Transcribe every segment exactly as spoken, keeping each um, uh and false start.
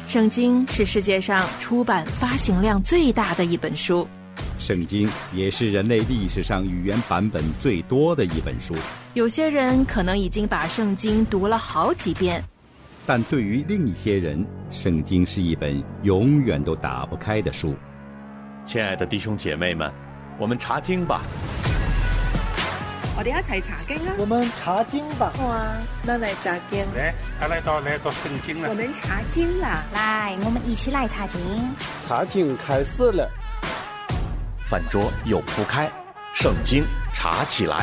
圣经是世界上出版发行量最大的一本书， 圣经也是人类历史上语言版本最多的一本书。 有些人可能已经把圣经读了好几遍， 但对于另一些人，圣经是一本永远都打不开的书。 亲爱的弟兄姐妹们，我们查经吧。 我哋一齊查經啊！ 我們查經吧。 哇，那來查經。 來，來到來到聖經了。 我們查經啦！ 來，我們一起來查經。 查經開始了。 飯桌又鋪開，聖經查起來。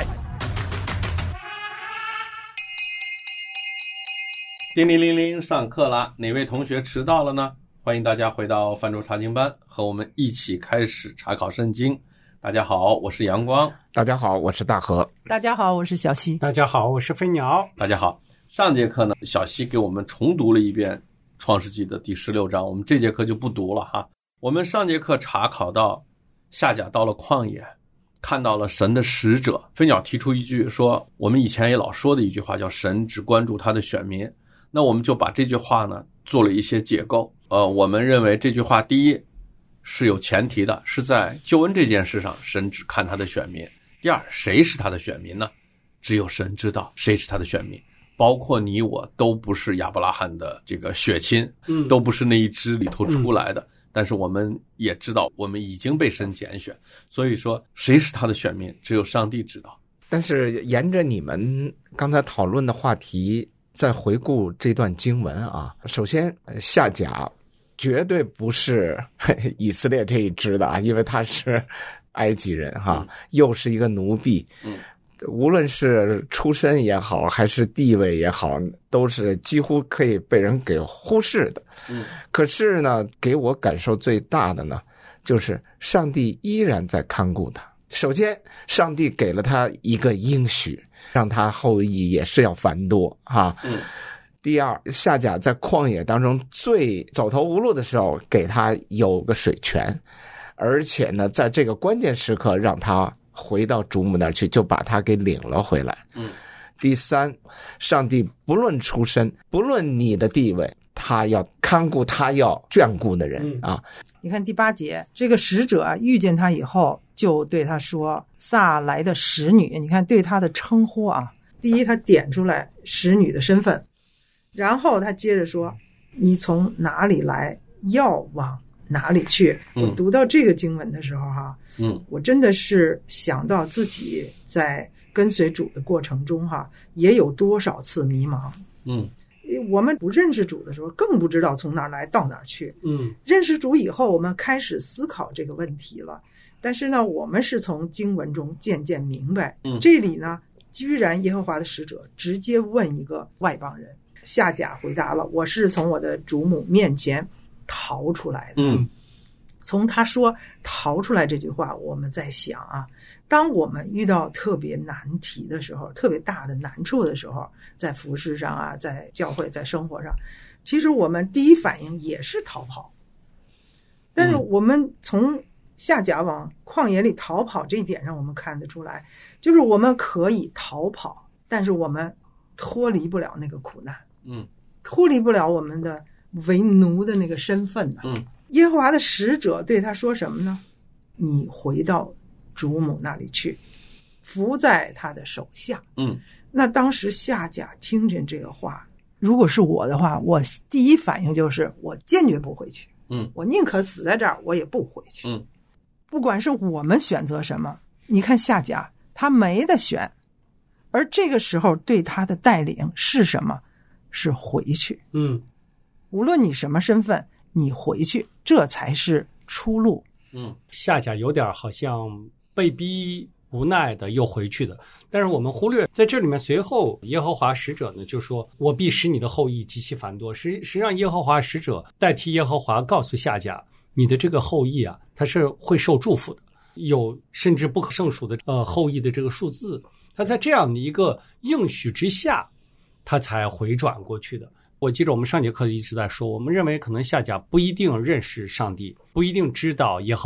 叮铃铃铃，上課啦！哪位同學遲到了呢？歡迎大家回到飯桌查經班，和我們一起開始查考聖經。大家好，我是陽光。 大家好，我是大河。 大家好，我是小溪。 大家好，我是飞鸟。 大家好。上节课呢，小溪给我们重读了一遍创世纪的第十六章，我们这节课就不读了哈。我们上节课查考到夏甲到了旷野，看到了神的使者。飞鸟提出一句说，我们以前也老说的一句话叫神只关注他的选民，那我们就把这句话呢做了一些解构。呃，我们认为这句话第一是有前提的，是在救恩这件事上神只看他的选民。第二，谁是他的选民呢？只有神知道谁是他的选民，包括你我都不是亚伯拉罕的这个血亲、嗯、都不是那一支里头出来的、嗯、但是我们也知道我们已经被神拣选，所以说谁是他的选民只有上帝知道。 但是沿着你们刚才讨论的话题再回顾这段经文啊，首先夏甲绝对不是以色列这一支的啊，因为他是埃及人哈、嗯，又是一个奴婢，嗯，无论是出身也好，还是地位也好，都是几乎可以被人给忽视的。嗯，可是呢，给我感受最大的呢，就是上帝依然在看顾他。首先，上帝给了他一个应许，让他后裔也是要繁多哈。嗯。第二，夏甲在旷野当中最走投无路的时候，给他有个水泉，而且呢，在这个关键时刻让他回到主母那儿去，就把他给领了回来。嗯。第三，上帝不论出身，不论你的地位，他要看顾他要眷顾的人、嗯、啊。 你看第八节，这个使者啊遇见他以后，就对他说：“撒来的使女。”你看对他的称呼啊，第一，他点出来使女的身份。然后他接着说，你从哪里来，要往哪里去。嗯、我读到这个经文的时候哈，嗯，我真的是想到自己在跟随主的过程中哈，也有多少次迷茫。嗯，我们不认识主的时候，更不知道从哪儿来到哪儿去。嗯，认识主以后，我们开始思考这个问题了。但是呢，我们是从经文中渐渐明白，嗯，这里呢，居然耶和华的使者直接问一个外邦人。夏甲回答了，我是从我的主母面前逃出来的。嗯，从他说逃出来这句话，我们在想啊，当我们遇到特别难题的时候，特别大的难处的时候，在服事上啊，在教会，在生活上，其实我们第一反应也是逃跑。但是我们从夏甲往旷野里逃跑这一点上，我们看得出来，就是我们可以逃跑，但是我们脱离不了那个苦难。嗯，脱离不了我们的为奴的那个身份呢。嗯，耶和华的使者对他说什么呢？你回到主母那里去，伏在他的手下。嗯，那当时夏甲听见这个话，如果是我的话，我第一反应就是我坚决不回去。嗯，我宁可死在这儿，我也不回去。嗯，不管是我们选择什么，你看夏甲他没得选，而这个时候对他的带领是什么？是回去。嗯，无论你什么身份，你回去，这才是出路。 嗯，夏甲有点好像被逼无奈的又回去的，但是我们忽略在这里面，随后耶和华使者呢就说：“我必使你的后裔极其繁多。”实实际上，耶和华使者代替耶和华告诉夏甲：“你的这个后裔啊，他是会受祝福的，有甚至不可胜数的呃后裔的这个数字。”他在这样的一个应许之下，他才回转过去的。我记得我们上节课一直在说，我们认为可能夏甲不一定认识上帝，不一定知道耶和华，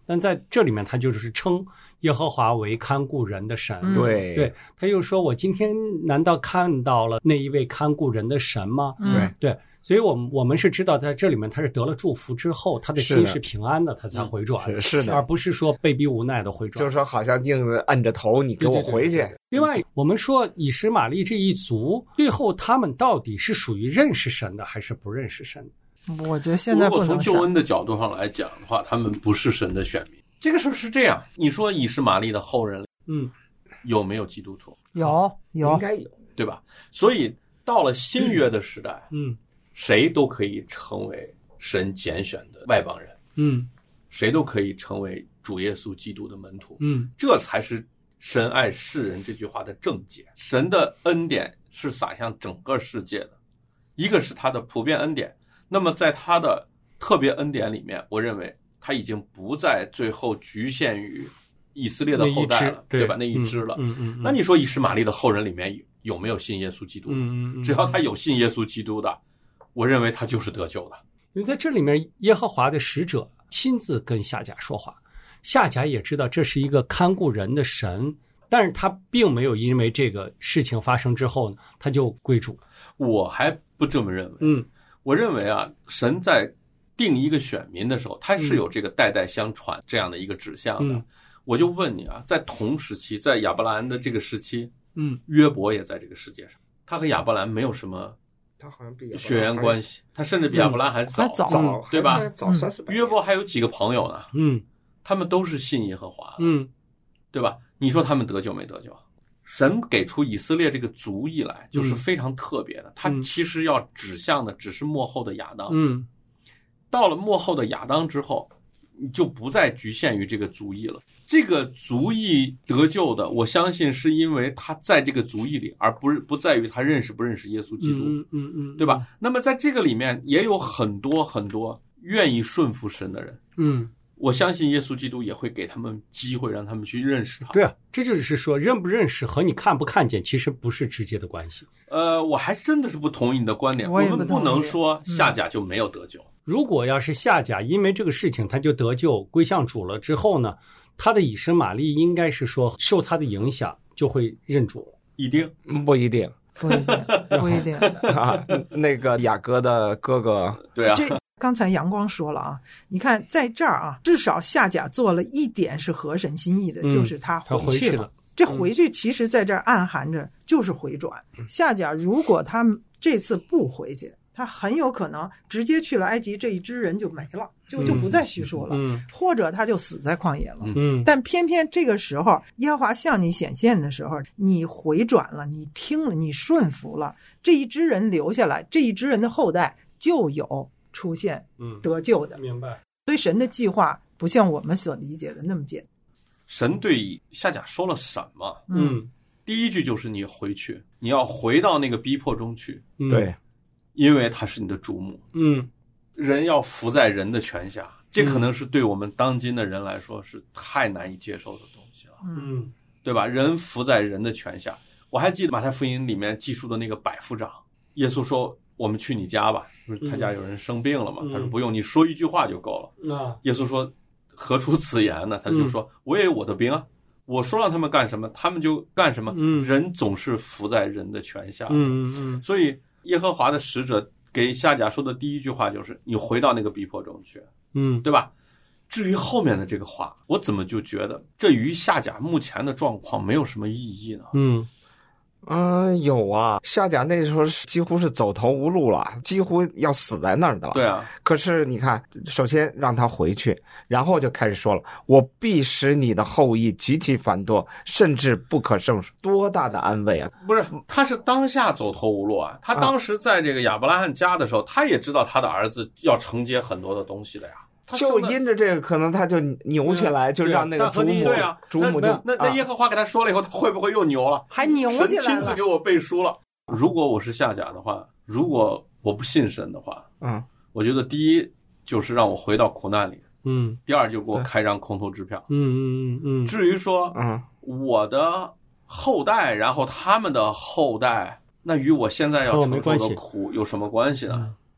但在这里面他就是称耶和华为看顾人的神。 嗯、对对，他又说我今天难道看到了那一位看顾人的神吗？ 嗯、 对对，所以我们我们是知道在这里面他是得了祝福之后，他的心是平安的，他才回转， 是, 是的， 而不是说被逼无奈的回转， 就是说好像硬摁着头你给我回去。 对对对对，另外我们说以实玛利这一族最后他们到底是属于认识神的还是不认识神的？ 我觉得现在不能想。 如果从救恩的角度上来讲的话，他们不是神的选民。这个事是这样，你说以实玛利的后人， 嗯， 有没有基督徒？ 有，有， 应该有， 对吧？所以到了新约的时代， 嗯， 谁都可以成为神拣选的外邦人， 嗯， 谁都可以成为主耶稣基督的门徒， 嗯， 这才是神爱世人这句话的正解。神的恩典是洒向整个世界的，一个是他的普遍恩典。那么在他的特别恩典里面，我认为他已经不再最后局限于以色列的后代了，对吧？那一支了。 嗯嗯嗯、 那你说以实玛利的后人里面有没有信耶稣基督？ 嗯嗯嗯、 只要他有信耶稣基督的，我认为他就是得救的。 因为在这里面，耶和华的使者亲自跟夏甲说话，夏甲也知道这是一个看顾人的神，但是他并没有因为这个事情发生之后呢，他就归主。 我还不这么认为。 嗯。 我认为啊，神在定一个选民的时候，他是有这个代代相传这样的一个指向的。 嗯、 我就问你啊，在同时期，在亚伯兰的这个时期， 嗯， 约伯也在这个世界上，他和亚伯兰没有什么， 他好像比血缘关系，他甚至比亚伯兰还早， 嗯、早， 早对吧？ 早三四百。 约伯还有几个朋友呢？ 嗯， 他们都是信耶和华的， 嗯， 对吧？你说他们得救没得救？神给出以色列这个族裔来，就是非常特别的。他、嗯、其实要指向的只是末后的亚当。 嗯， 到了末后的亚当之后，你就不再局限于这个族裔了。这个族裔得救的，我相信是因为他在这个族裔里，而不是不在于他认识不认识耶稣基督。 嗯嗯 嗯, 嗯， 对吧？那么在这个里面也有很多很多愿意顺服神的人。 嗯。 我相信耶稣基督也会给他们机会，让他们去认识他。 对啊，这就是说认不认识和你看不看见其实不是直接的关系。 呃，我还真的是不同意你的观点。 我, 我们不能说夏甲就没有得救。 嗯、如果要是夏甲因为这个事情他就得救归向主了之后呢，他的以实玛利应该是说受他的影响就会认主了。 一定不一定。 不一定，不一定啊！那个雅各的哥哥， 对啊， 这刚才阳光说了啊，你看在这儿啊，至少夏甲做了一点是合神心意的， 嗯、 就是他回去了。 他回去了这回去其实在这儿暗含着就是回转。 嗯、 夏甲如果他这次不回去，他很有可能直接去了埃及，这一支人就没了，就就不再叙述了， 嗯、 或者他就死在旷野了。 嗯， 但偏偏这个时候，耶和华向你显现的时候，你回转了，你听了，你顺服了，这一支人留下来，这一支人的后代就有出现得救的。 嗯、明白。 所以神的计划不像我们所理解的那么简单。 神对夏甲说了什么？ 嗯， 第一句就是你回去，你要回到那个逼迫中去。 嗯、 对。 因为他是你的主母， 嗯， 人要服在人的权下，这可能是对我们当今的人来说是太难以接受的东西了， 嗯， 对吧？人服在人的权下。我还记得马太福音里面记述的那个百夫长，耶稣说：“我们去你家吧。”他家有人生病了嘛， 嗯、 他说：“不用，你说一句话就够了。 嗯” 耶稣说：“何出此言呢？”他就说：“嗯、我也有我的兵啊，我说让他们干什么，他们就干什么。 嗯、 人总是服在人的权下。” 嗯嗯嗯， 所以。耶和华的使者给夏甲说的第一句话就是你回到那个逼迫中去， 嗯， 对吧？至于后面的这个话，我怎么就觉得这与夏甲目前的状况没有什么意义呢？ 嗯嗯、呃，有啊，夏甲那时候几乎是走投无路了，几乎要死在那儿的了。 对啊， 可是你看，首先让他回去，然后就开始说了：“我必使你的后裔极其繁多，甚至不可胜数。”多大的安慰啊！ 不是，他是当下走投无路啊。他当时在这个亚伯拉罕家的时候，啊、他也知道他的儿子要承接很多的东西的呀。 就因着这个，可能他就扭起来，就让那个主母， 对啊， 主母就那那耶和华给他说了以后，他会不会又扭了？ 还扭起来了。 神亲自给我背书了。如果我是夏甲的话，如果我不信神的话， 嗯， 我觉得第一就是让我回到苦难里， 嗯， 第二就给我开张空头支票， 嗯嗯嗯嗯。 至于说， 嗯， 我的后代，然后他们的后代，那与我现在要承受的苦有什么关系呢？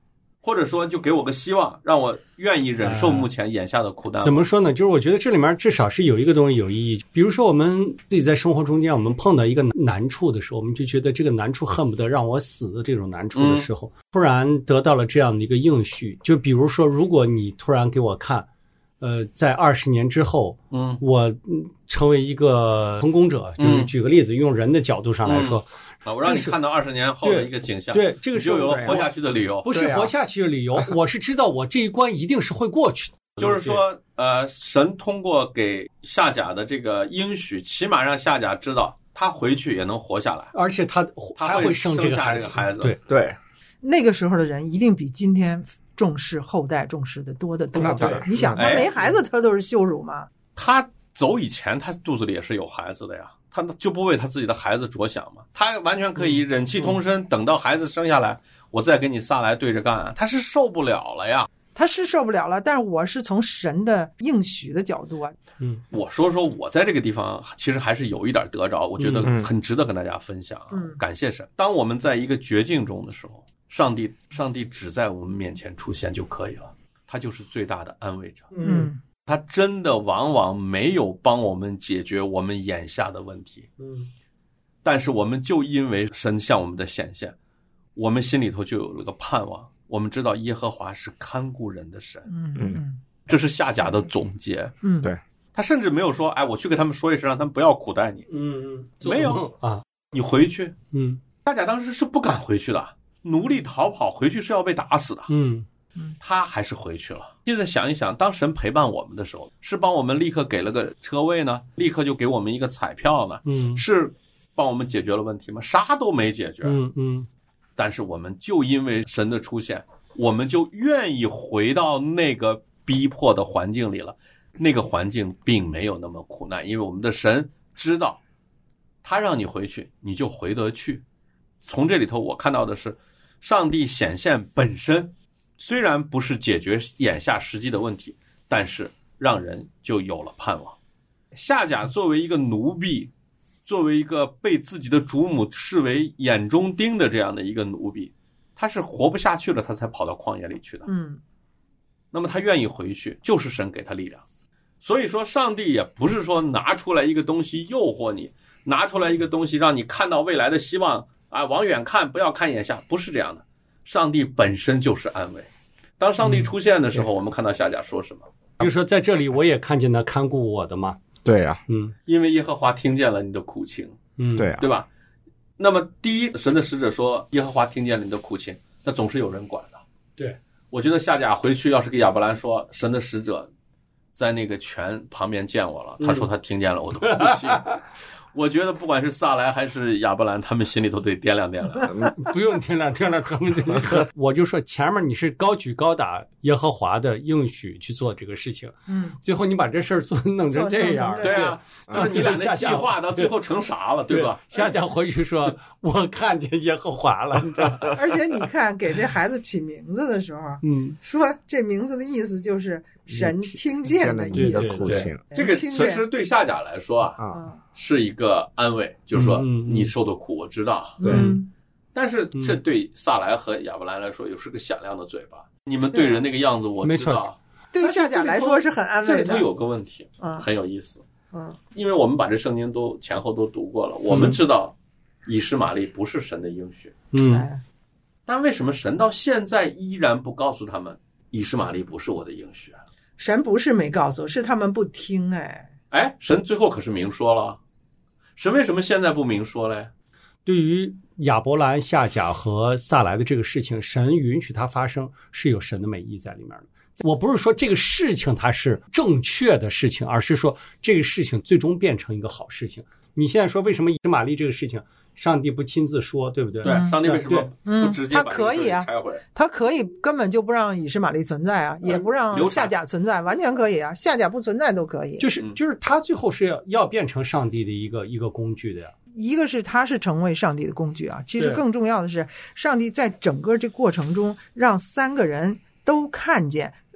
或者说就给我个希望，让我愿意忍受目前眼下的苦难。 怎么说呢？就是我觉得这里面至少是有一个东西有意义。比如说我们自己在生活中间，我们碰到一个难处的时候，我们就觉得这个难处恨不得让我死的这种难处的时候，嗯、突然得到了这样的一个应许。就比如说，如果你突然给我看，呃，在二十年之后， 嗯， 我成为一个成功者，就是举个例子，嗯、用人的角度上来说。 嗯啊，我让你看到二十年后的一个景象， 对，这个时候就有了活下去的理由。 不是活下去的理由，啊、我是知道我这一关一定是会过去的。 就是说，呃，神通过给夏甲的这个应许，起码让夏甲知道他回去也能活下来， 而且他还会生这个孩子。 孩子， 对对。 那个时候的人一定比今天重视后代重视的多得多。 对， 你想，他没孩子，他都是羞辱嘛。 他走以前，他肚子里也是有孩子的呀。他就不为他自己的孩子着想嘛？他完全可以忍气通身，嗯、等到孩子生下来，我再跟你撒来对着干。他是受不了了呀， 他是受不了了。但是我是从神的应许的角度啊， 嗯，我说说我在这个地方其实还是有一点得着，我觉得很值得跟大家分享。 嗯， 感谢神。当我们在一个绝境中的时候，上帝，上帝只在我们面前出现就可以了，他就是最大的安慰者。 嗯。 他真的往往没有帮我们解决我们眼下的问题， 嗯， 但是我们就因为神向我们的显现，我们心里头就有了个盼望，我们知道耶和华是看顾人的神， 嗯嗯， 这是夏甲的总结， 嗯， 对， 他甚至没有说，哎，我去给他们说一声，让他们不要苦待你， 嗯嗯， 没有啊， 你回去， 嗯， 夏甲当时是不敢回去的，奴隶逃跑回去是要被打死的， 嗯。 他还是回去了。现在想一想，当神陪伴我们的时候，是帮我们立刻给了个车位呢，立刻就给我们一个彩票呢， 嗯， 是帮我们解决了问题吗？啥都没解决， 嗯嗯。 但是我们就因为神的出现，我们就愿意回到那个逼迫的环境里了。那个环境并没有那么苦难，因为我们的神知道，他让你回去，你就回得去。从这里头，我看到的是，上帝显现本身。虽然不是解决眼下实际的问题，但是让人就有了盼望。夏甲作为一个奴婢，作为一个被自己的主母视为眼中钉的这样的一个奴婢，他是活不下去了，他才跑到旷野里去的。 嗯， 那么他愿意回去，就是神给他力量。所以说，上帝也不是说拿出来一个东西诱惑你，拿出来一个东西让你看到未来的希望啊，往远看，不要看眼下，不是这样的。上帝本身就是安慰。当上帝出现的时候，嗯、我们看到夏甲说什么？ 就是说，在这里我也看见那看顾我的嘛。 对呀、啊， 嗯， 因为耶和华听见了你的苦情， 嗯， 对啊， 对吧？那么，第一，神的使者说耶和华听见了你的苦情，那总是有人管的。 对， 我觉得夏甲回去要是给亚伯兰说，神的使者在那个泉旁边见我了，他说他听见了我的哭泣。嗯我觉得不管是撒来还是亚伯兰，他们心里头得掂量掂量。 不用掂量掂量，他们我就说前面你是高举高打耶和华的应许去做这个事情， 嗯， 最后你把这事儿做弄成这样， 对啊，就是你俩的计划到最后成啥了，对吧？ 夏甲回去说，我看见耶和华了，你知道？ 而且你看给这孩子起名字的时候， 嗯， 说这名字的意思就是神听见的意思， 苦情。 这个其实对夏甲来说啊， 啊， 是一个安慰，就是说你受的苦我知道， 对。 但是这对撒来和亚伯兰来说又是个响亮的嘴巴，你们对人那个样子我知道。 对夏甲来说是很安慰的。 这里头有个问题， 嗯， 很有意思， 嗯， 因为我们把这圣经都前后都读过了，我们知道以实玛利不是神的应许， 嗯， 但为什么神到现在依然不告诉他们以实玛利不是我的应许啊？ 神不是没告诉，是他们不听。哎哎，神最后可是明说了，神为什么现在不明说嘞？ 对于亚伯兰、夏甲和撒来的这个事情，神允许它发生是有神的美意在里面的。我不是说这个事情它是正确的事情，而是说这个事情最终变成一个好事情。你现在说为什么以实玛利这个事情上帝不亲自说，对不对？ 对，上帝为什么不直接把这个事情拆回来？ 他可以根本就不让以实玛利存在啊，也不让夏甲存在，完全可以啊，夏甲不存在都可以。 就是就是他最后是要要变成上帝的一个一个工具的呀。 一个是他是成为上帝的工具啊，其实更重要的是，上帝在整个这过程中让三个人都看见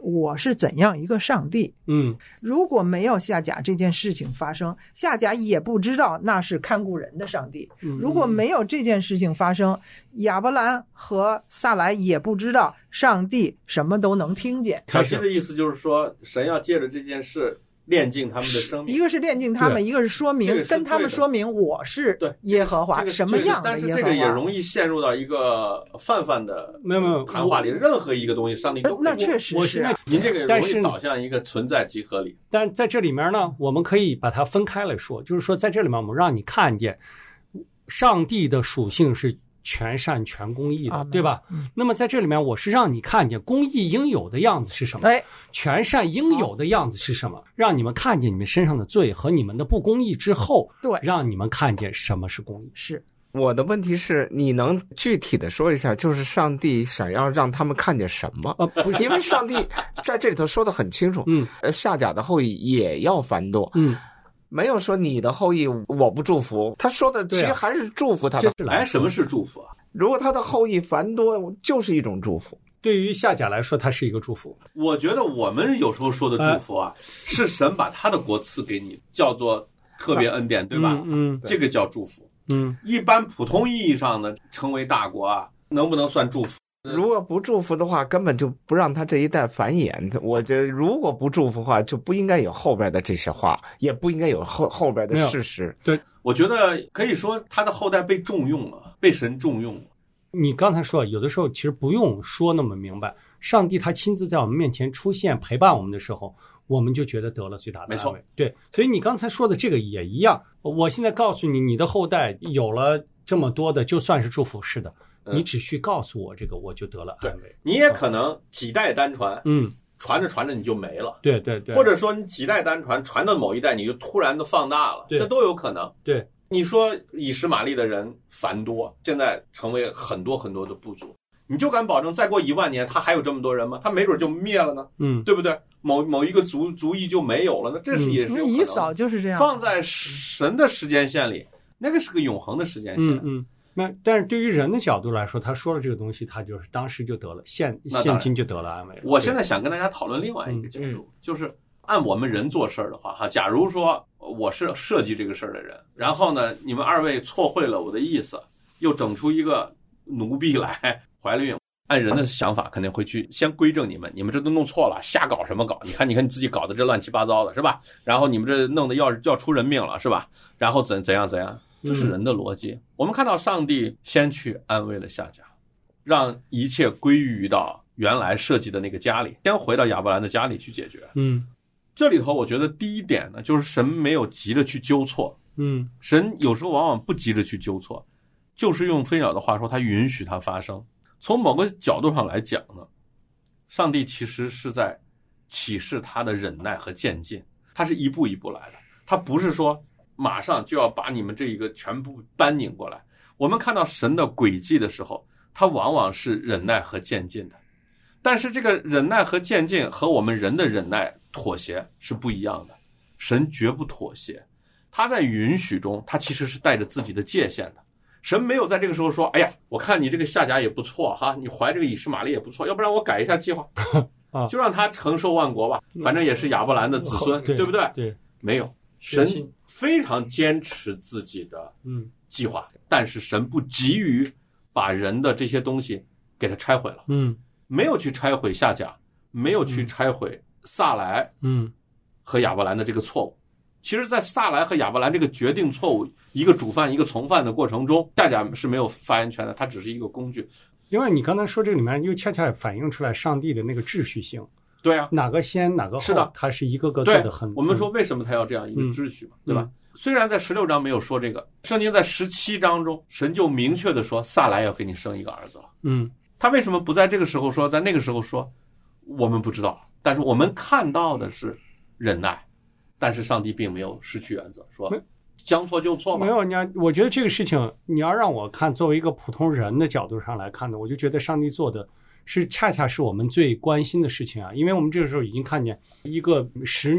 我是怎样一个上帝。 嗯， 如果没有夏甲这件事情发生，夏甲也不知道那是看顾人的上帝。如果没有这件事情发生，亚伯兰和撒莱也不知道上帝什么都能听见。 小西的意思就是说，神要借着这件事炼净他们的生命， 一个是炼净他们，一个是说明、 这个、 跟他们说明我是耶和华、 这个、 什么样的耶和华。 但是这个也容易陷入到一个泛泛的没有没有谈话里，任何一个东西上帝都那确实是、啊， 您这个容易导向一个存在即合理。 但在这里面呢，我们可以把它分开来说，就是说在这里面我们让你看见上帝的属性是全善全公义的、啊、对吧、嗯、那么在这里面我是让你看见公义应有的样子是什么， 哎， 全善应有的样子是什么、哦、让你们看见你们身上的罪和你们的不公义之后， 对， 让你们看见什么是公义。 是我的问题是，你能具体的说一下，就是上帝想要让他们看见什么？ 呃，不是， 因为上帝在这里头说的很清楚， 嗯， 呃，夏甲的后裔也要繁多， 嗯。 没有说你的后裔我不祝福，他说的其实还是祝福他的。 哎，什么是祝福啊？ 如果他的后裔繁多，就是一种祝福。 对于夏甲来说，它是一个祝福。 我觉得我们有时候说的祝福啊，哎、是神把他的国赐给你，叫做特别恩典，对吧？ 嗯，嗯这个叫祝福。 嗯， 一般普通意义上的成为大国啊，能不能算祝福？ 如果不祝福的话，根本就不让他这一代繁衍。我觉得如果不祝福的话，就不应该有后边的这些话，也不应该有后后边的事实。 对， 我觉得可以说他的后代被重用了，被神重用了。 你刚才说，有的时候其实不用说那么明白，上帝他亲自在我们面前出现陪伴我们的时候，我们就觉得得了最大的安慰。 没错， 对，所以你刚才说的这个也一样。我现在告诉你，你的后代有了这么多的，就算是祝福，是的。你只需告诉我这个，我就得了安慰。 你也可能几代单传， 嗯， 传着传着你就没了。 对对对， 或者说你几代单传，传到某一代你就突然的放大了，这都有可能。 对， 你说以实玛利的人繁多，现在成为很多很多的部族，你就敢保证再过一万年他还有这么多人吗？他没准就灭了呢， 嗯， 对不对？某某一个族族裔就没有了，那这是也是有可能的。 以扫就是这样， 放在神的时间线里，那个是个永恒的时间线。 嗯嗯。那但是对于人的角度来说，他说了这个东西，他就是当时就得了现现今就得了安慰了。 我现在想跟大家讨论另外一个角度，嗯、就是按我们人做事的话，哈，假如说我是设计这个事儿的人，然后呢，你们二位错会了我的意思，又整出一个奴婢来怀了孕，按人的想法肯定会去先规正你们，你们这都弄错了，瞎搞什么搞？你看，你看你自己搞的这乱七八糟的，是吧？然后你们这弄的要要出人命了，是吧？然后怎怎样怎样？这是人的逻辑。嗯、我们看到上帝先去安慰了夏甲，让一切归于到原来设计的那个家里，先回到亚伯兰的家里去解决。 嗯， 这里头我觉得第一点呢，就是神没有急着去纠错。 嗯， 神有时候往往不急着去纠错，就是用飞鸟的话说，他允许它发生。从某个角度上来讲呢，上帝其实是在启示他的忍耐和渐进，他是一步一步来的，他不是说马上就要把你们这一个全部搬拧过来。我们看到神的轨迹的时候，他往往是忍耐和渐进的，但是这个忍耐和渐进和我们人的忍耐妥协是不一样的。神绝不妥协，他在允许中，他其实是带着自己的界限的。神没有在这个时候说，哎呀，我看你这个夏甲也不错哈，你怀这个以实玛利也不错，要不然我改一下计划就让他承受万国吧，反正也是亚伯兰的子孙，对不对？ 对， 没有，神非常坚持自己的计划， 嗯， 但是神不急于把人的这些东西给他拆毁了， 嗯， 没有去拆毁夏甲，没有去拆毁撒莱， 嗯， 和亚伯兰的这个错误。其实在撒莱和亚伯兰这个决定错误，一个主犯一个从犯的过程中，夏甲是没有发言权的，他只是一个工具。 因为你刚才说这里面又恰恰反映出来上帝的那个秩序性。 对啊， 哪个先哪个后， 是的， 他是一个个做的很。 我们说为什么他要这样一个秩序嘛，嗯、对吧？虽然在十六章没有说这个，圣经在十七章中，神就明确的说撒莱要给你生一个儿子了。 嗯， 他为什么不在这个时候说，在那个时候说，我们不知道。但是我们看到的是忍耐，但是上帝并没有失去原则，说将错就错嘛。 没有，你要，我觉得这个事情你要让我看，作为一个普通人的角度上来看的，我就觉得上帝做的是恰恰是我们最关心的事情啊，因为我们这个时候已经看见一个使女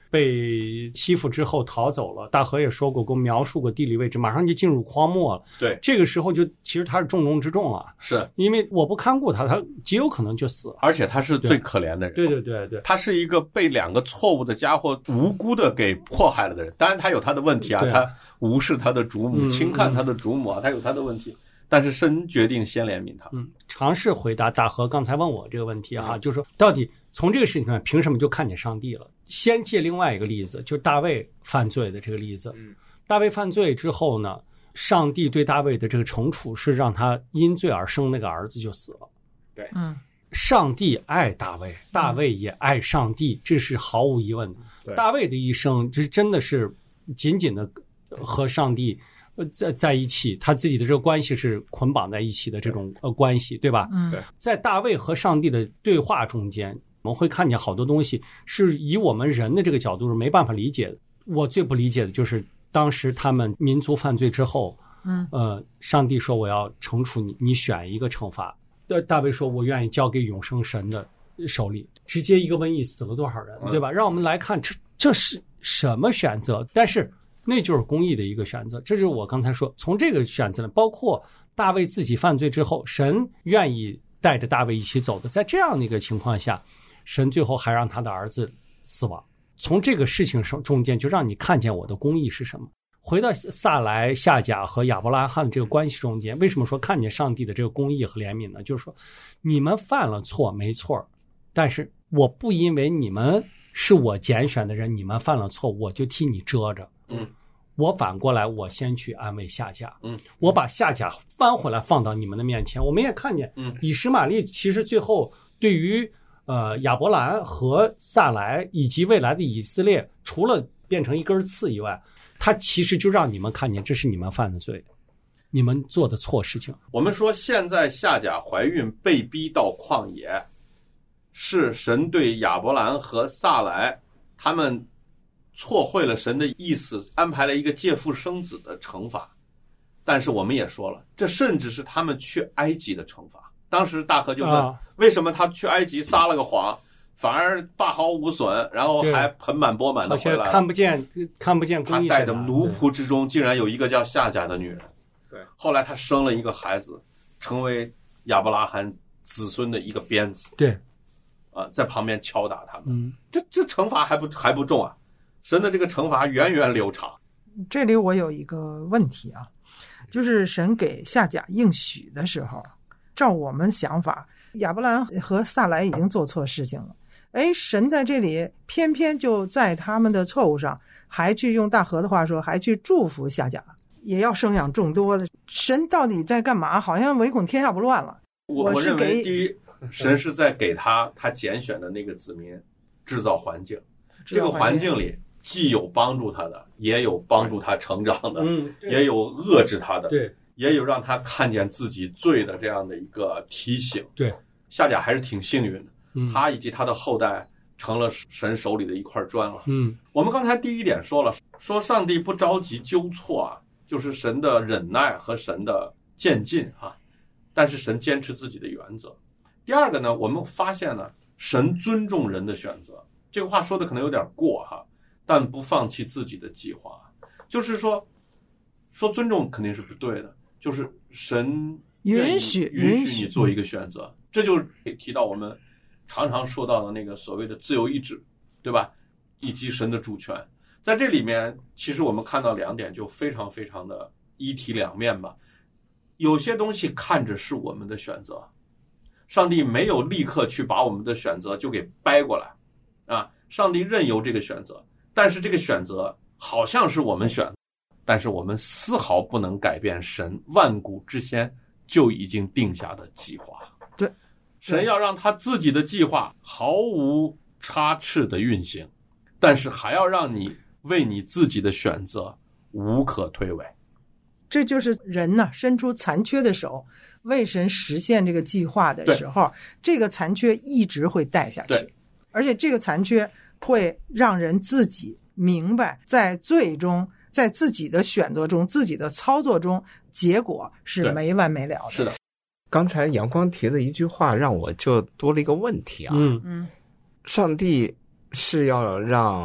被欺负之后逃走了。大河也说过，给我们描述过地理位置，马上就进入荒漠了。 对， 这个时候就其实他是重中之重啊， 是因为我不看顾他，他极有可能就死了。 而且他是最可怜的人。 对对对对， 他是一个被两个错误的家伙无辜的给迫害了的人。当然他有他的问题啊，他无视他的主母，轻看他的主母啊，他有他的问题。但是神决定先怜悯他。 嗯，尝试回答大河刚才问我这个问题哈、啊，就是说到底从这个事情上凭什么就看见上帝了？先借另外一个例子，就是大卫犯罪的这个例子。嗯，大卫犯罪之后呢，上帝对大卫的这个惩处是让他因罪而生那个儿子就死了。 对， 嗯， 上帝爱大卫，大卫也爱上帝，这是毫无疑问的。大卫的一生，这真的是紧紧的和上帝在在一起，他自己的这个关系是捆绑在一起的这种呃关系，对吧？ 嗯， 在大卫和上帝的对话中间，我们会看见好多东西是以我们人的这个角度是没办法理解的。我最不理解的就是当时他们民族犯罪之后， 嗯， 呃，上帝说我要惩处你，你选一个惩罚。呃，大卫说我愿意交给永生神的手里，直接一个瘟疫死了多少人，对吧？让我们来看这这是什么选择？但是那就是公义的一个选择，这就是我刚才说，从这个选择呢，包括大卫自己犯罪之后，神愿意带着大卫一起走的，在这样的一个情况下，神最后还让他的儿子死亡。从这个事情上中间，就让你看见我的公义是什么。回到撒莱、夏甲和亚伯拉罕这个关系中间，为什么说看见上帝的这个公义和怜悯呢？就是说，你们犯了错没错，但是我不因为你们是我拣选的人，你们犯了错，我就替你遮着。 嗯， 我反过来，我先去安慰夏甲。 嗯， 我把夏甲翻回来放到你们的面前。我们也看见， 嗯， 以实玛利其实最后对于呃亚伯兰和撒莱以及未来的以色列，除了变成一根刺以外，他其实就让你们看见这是你们犯的罪，你们做的错事情。 我们说现在夏甲怀孕被逼到旷野，是神对亚伯兰和撒莱他们错会了神的意思，安排了一个借腹生子的惩罚。但是我们也说了，这甚至是他们去埃及的惩罚。当时大河就问、啊、为什么他去埃及撒了个谎，反而大毫无损，然后还盆满钵满的回来了， 看不见看不见公义。 他带的奴仆之中竟然有一个叫夏甲的女人。对，后来他生了一个孩子，成为亚伯拉罕子孙的一个鞭子。 对， 啊，在旁边敲打他们。 嗯， 这这惩罚还不还不重啊？神的这个惩罚源远流长。 这里我有一个问题啊，就是神给夏甲应许的时候，照我们想法，亚伯兰和撒莱已经做错事情了。哎，神在这里偏偏就在他们的错误上，还去用大河的话说，还去祝福夏甲，也要生养众多的。神到底在干嘛？好像唯恐天下不乱了。 我我是给认为，第一，神是在给他他拣选的那个子民制造环境，这个环境里既有帮助他的，也有帮助他成长的， 嗯， 也有遏制他的， 对， 也有让他看见自己罪的这样的一个提醒。 对， 夏甲还是挺幸运的。 嗯， 他以及他的后代成了神手里的一块砖了。 嗯， 我们刚才第一点说了，说上帝不着急纠错啊，就是神的忍耐和神的渐进啊，但是神坚持自己的原则。第二个呢，我们发现呢，神尊重人的选择。这个话说的可能有点过哈，但不放弃自己的计划。就是说，说尊重肯定是不对的，就是神允许允许你做一个选择，这就提到我们常常说到的那个所谓的自由意志，对吧？以及神的主权。在这里面，其实我们看到两点就非常非常的一体两面吧。有些东西看着是我们的选择，上帝没有立刻去把我们的选择就给掰过来啊，上帝任由这个选择，但是这个选择好像是我们选的，但是我们丝毫不能改变神万古之先就已经定下的计划。 对， 神要让他自己的计划毫无差池的运行，但是还要让你为你自己的选择无可推诿。 这就是人呢、啊、伸出残缺的手为神实现这个计划的时候，这个残缺一直会带下去，而且这个残缺会让人自己明白，在最终在自己的选择中，自己的操作中，结果是没完没了的。 是的， 刚才阳光提的一句话让我就多了一个问题啊。 嗯嗯， 上帝是要让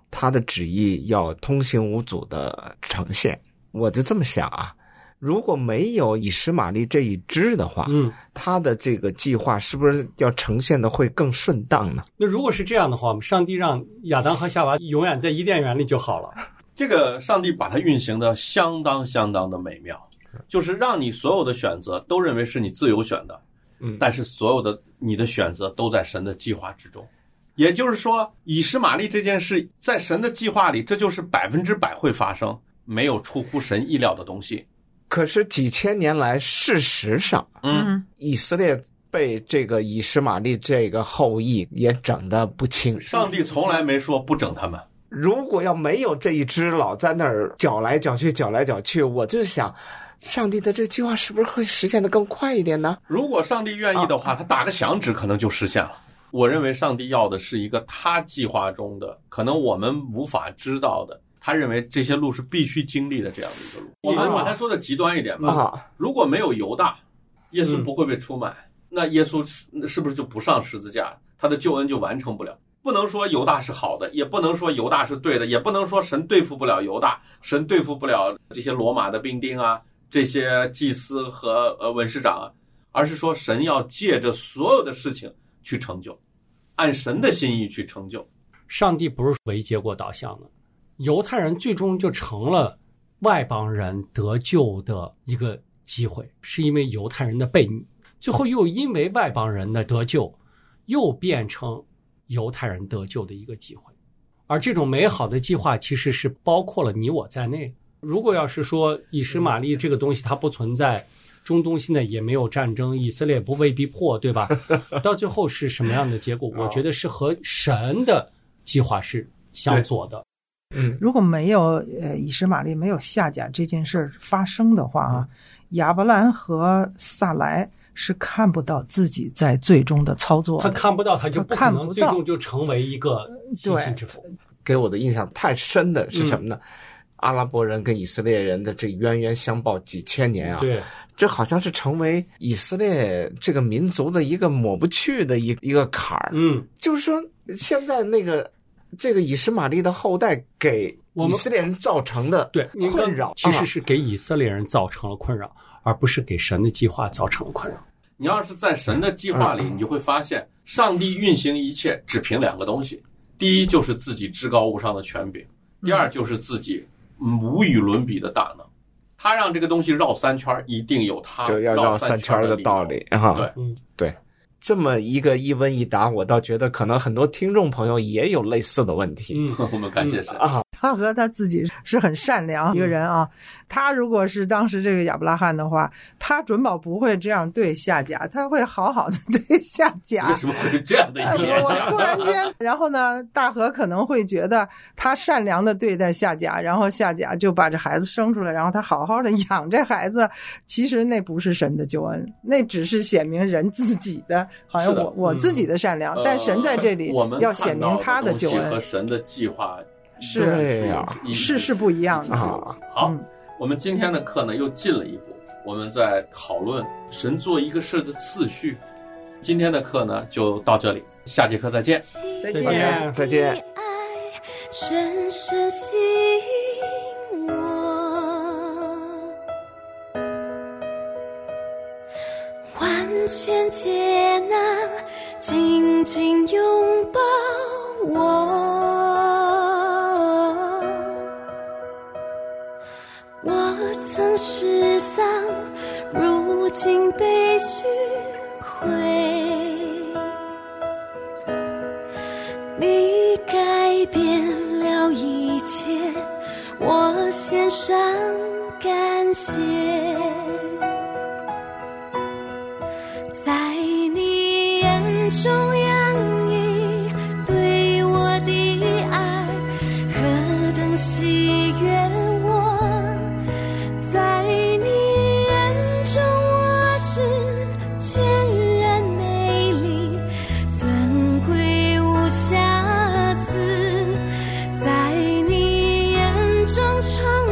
他的旨意要通行无阻的呈现。我就这么想啊，如果没有以实玛利这一支的话， 嗯， 他的这个计划是不是要呈现的会更顺当呢？ 那如果是这样的话，上帝让亚当和夏娃永远在伊甸园里就好了。 这个上帝把它运行的相当相当的美妙，就是让你所有的选择都认为是你自由选的， 嗯， 但是所有的你的选择都在神的计划之中。也就是说，以实玛利这件事在神的计划里，这就是百分之百会发生，没有出乎神意料的东西。 可是几千年来，事实上， 嗯， 以色列被这个以实玛利这个后裔也整得不轻。 上帝从来没说不整他们。 如果要没有这一支老在那儿搅来搅去搅来搅去，我就想上帝的这个计划是不是会实现的更快一点呢？ 如果上帝愿意的话，他打个响指可能就实现了。我认为上帝要的是一个他计划中的可能我们无法知道的，他认为这些路是必须经历的这样的一个路。我们把它说的极端一点吧， 啊， 如果没有犹大，耶稣不会被出卖，嗯，那耶稣是不是就不上十字架，他的救恩就完成不了？不能说犹大是好的，也不能说犹大是对的，也不能说神对付不了犹大，神对付不了这些罗马的兵丁啊，这些祭司和呃文士长啊，而是说神要借着所有的事情去成就，按神的心意去成就。 上帝不是唯结果导向的，犹太人最终就成了外邦人得救的一个机会，是因为犹太人的悖逆，最后又因为外邦人的得救，又变成犹太人得救的一个机会。而这种美好的计划其实是包括了你我在内。如果要是说以实玛利这个东西它不存在，中东现在也没有战争，以色列不被逼迫，对吧？到最后是什么样的结果？我觉得是和神的计划是相左的。 嗯， 如果没有呃以实玛利没有夏甲这件事发生的话啊，亚伯兰和撒莱是看不到自己在最终的操作的， 他看不到，他就不可能最终就成为一个信心之父。 给我的印象太深的是什么呢？嗯，阿拉伯人跟以色列人的这冤冤相报几千年啊， 对， 这好像是成为以色列这个民族的一个抹不去的一一个坎儿。 嗯， 就是说现在那个这个以实玛利的后代给以色列人造成的对困扰， 其实是给以色列人造成了困扰，而不是给神的计划造成了困扰。 你要是在神的计划里，你就会发现上帝运行一切只凭两个东西，第一就是自己至高无上的权柄，第二就是自己无与伦比的大能。他让这个东西绕三圈，一定有他就要绕三圈的道理啊！ 对， 嗯， 对，这么一个一问一答，我倒觉得可能很多听众朋友也有类似的问题。 嗯，我们感谢神啊。 他和他自己是很善良一个人啊，他如果是当时这个亚伯拉罕的话，他准保不会这样对夏甲，他会好好的对夏甲。 为什么会是这样的一个联想？ 我突然间，然后呢，大河可能会觉得他善良的对待夏甲，然后夏甲就把这孩子生出来，然后他好好的养这孩子。其实那不是神的救恩，那只是显明人自己的，好像我我自己的善良， 嗯、 但神在这里要显明他的救恩和神的计划。 是是是不一样的啊。好，嗯，我们今天的课呢又进了一步，我们在讨论神做一个事的次序。今天的课呢就到这里，下节课再见。 再见， 再见。 深深吸引我，完全接纳，紧紧拥抱我。我曾失丧，如今被寻回。你改变了一切，我献上感谢。在你眼中洋溢对我的爱，何等喜悦。在你眼中我是全然美丽，尊贵无瑕疵。在你眼中充